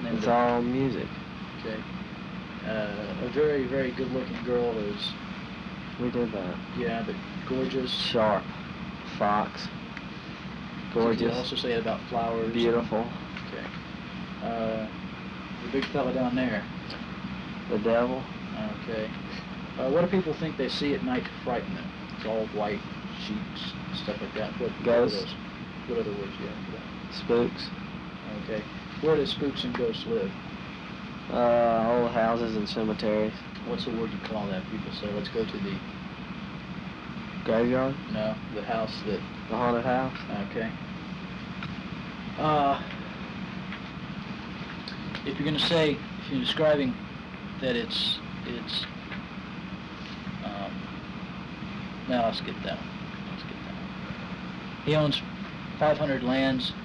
Name It's of all music. Okay. A very, very good-looking girl is, We did that. yeah, but gorgeous. Sharp. Fox. Did you Gorgeous. also say it about flowers? Beautiful. Okay. The big fella down there. The devil. Okay. What do people think they see at night to frighten them? It's all white sheets, stuff like that. What are Ghosts. those? What other words do you have for that? Spooks. Okay. Where do spooks and ghosts live? Old houses and cemeteries. What's the word you call that? People say, let's go to the, Graveyard. no, the house that, The haunted house. okay. If you're going to say, if you're describing that it's, now let's get that one. Let's get that one. He owns 500 lands.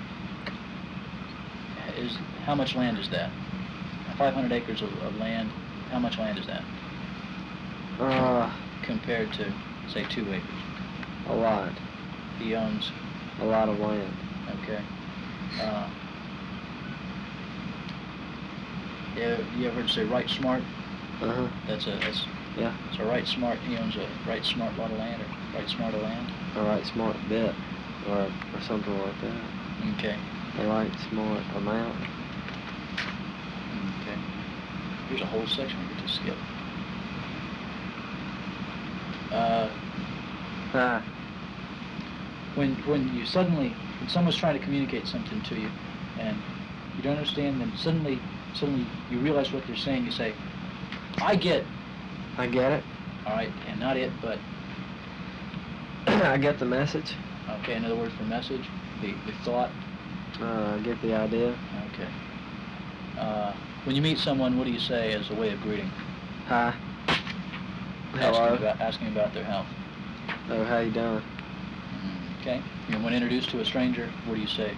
How much land is that? 500 acres of land. How much land is that? Compared to, say, 2 acres. A lot. He owns. A lot of land. Okay. You ever heard say right smart? Uh-huh. Yeah. It's a right smart. He owns a right smart lot of land, or right smart of land. A right smart bit. Or something like that. Okay. A right smart amount. Okay. Here's a whole section we could just skip. When someone's trying to communicate something to you, and you don't understand, then suddenly you realize what they're saying. You say, "I get." I get it. All right, and not it, but. I get the message. Okay, another word for message. The thought. I get the idea. Okay. When you meet someone, what do you say as a way of greeting? Hi. Hello. Asking about their health. Oh, how you doing? Okay. And when introduced to a stranger, what do you say?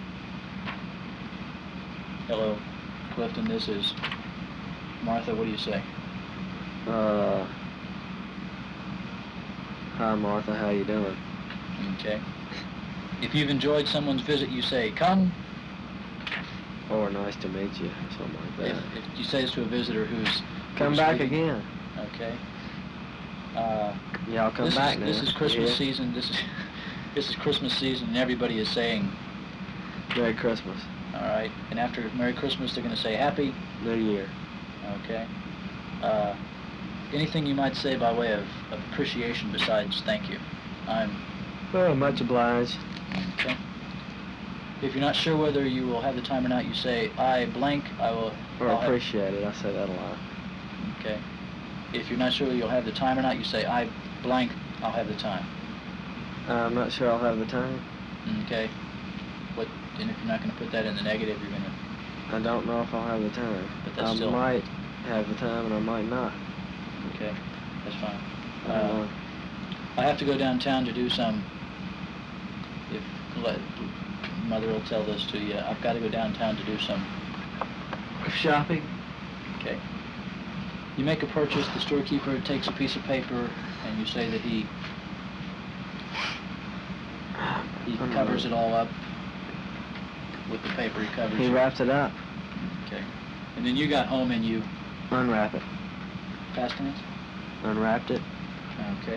Hello, Clifton, this is Martha. What do you say? Hi Martha, how you doing? Okay. If you've enjoyed someone's visit, you say, come. Or nice to meet you, something like that. If you say this to a visitor who's... Come back leaving, again. Okay. Yeah, I'll come back now. This is Christmas season. This is Christmas season, and everybody is saying... Merry Christmas. All right. And after Merry Christmas, they're going to say Happy... New Year. Okay. Anything you might say by way of appreciation besides thank you? Well, much obliged. Okay. If you're not sure whether you will have the time or not, you say, I blank, I will... Or appreciate it, I say that a lot. Okay. If you're not sure you'll have the time or not, you say, I blank, I'll have the time. I'm not sure I'll have the time. Okay. And if you're not going to put that in the negative, you're going to... I don't know if I'll have the time. But that's still... I might have the time and I might not. Okay, that's fine. I have to go downtown to do some... Mother will tell this to you. I've got to go downtown to do some... shopping. Okay. You make a purchase, the storekeeper takes a piece of paper, and you say that he covers it all up with the paper. He covers it. He wraps it up. Okay. And then you got home and you... Unwrap it. Past tense? Unwrapped it. Okay.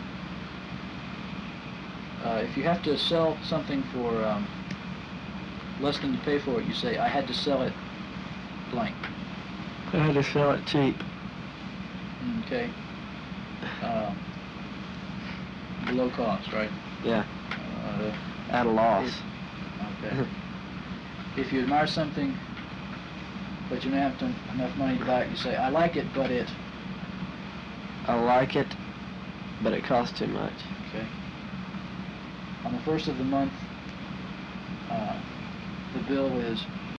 If you have to sell something for less than you pay for it, you say, I had to sell it blank. I had to sell it cheap. Okay. Below cost, right? Yeah. At a loss. Okay. If you admire something, but you don't have enough money to buy it, you say, I like it, but it... I like it, but it costs too much. Okay. On the first of the month, the bill is